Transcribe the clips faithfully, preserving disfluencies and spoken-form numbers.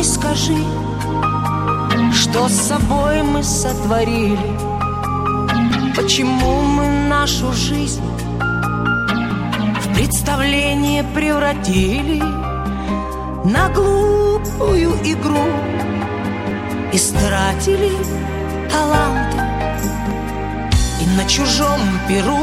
мой, скажи, что с собой мы сотворили? Почему мы нашу жизнь в представление превратили? На глупую игру истратили таланты, и на чужом перу,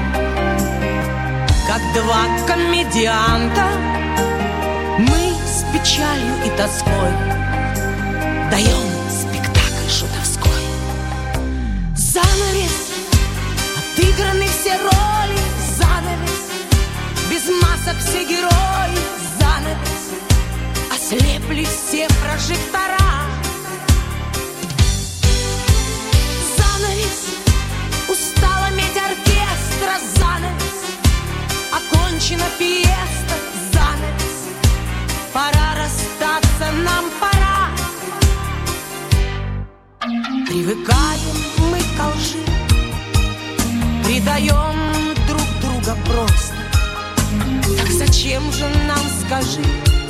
как два комедианта, мы с печалью и тоской даем спектакль шутовской. Занавес, отыграны все роли, занавес, без масок все герои, занавес, ослепли все прожектора. Занавес, устала медь оркестра, занавес, окончена фиеста, занавес, пора расстаться, нам пора. Привыкаем мы к лжи, предаем друг друга просто. Так зачем же нам, скажи,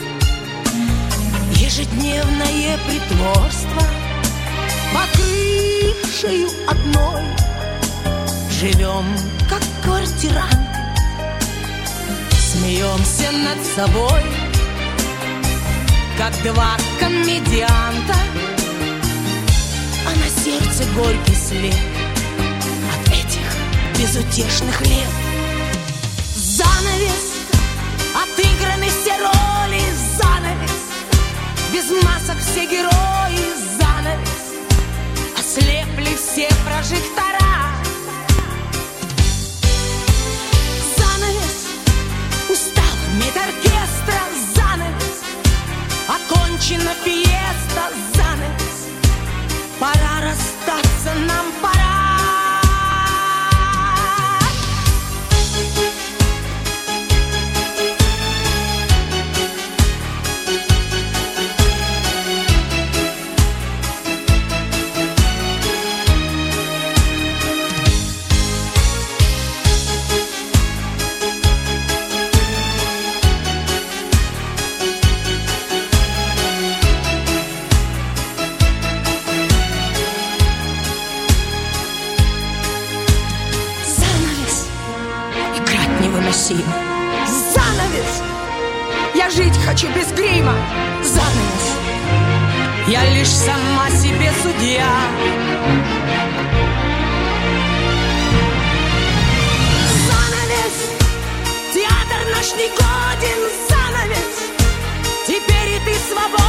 ежедневное притворство? Под крышею одной живем, как квартиранты, смеемся над собой, как два комедианта, а на сердце горький след от этих безутешных лет. Занавес, отыграны все роли, занавес, без масок все герои, занавес, ослепли все прожектора. Занавес, устала медь оркестра, занавес, окончена фиеста, занавес, пора расстаться, нам пора. Занавес, я жить хочу без грима. Занавес, я лишь сама себе судья. Занавес, театр наш не годен. Занавес, теперь и ты свободен.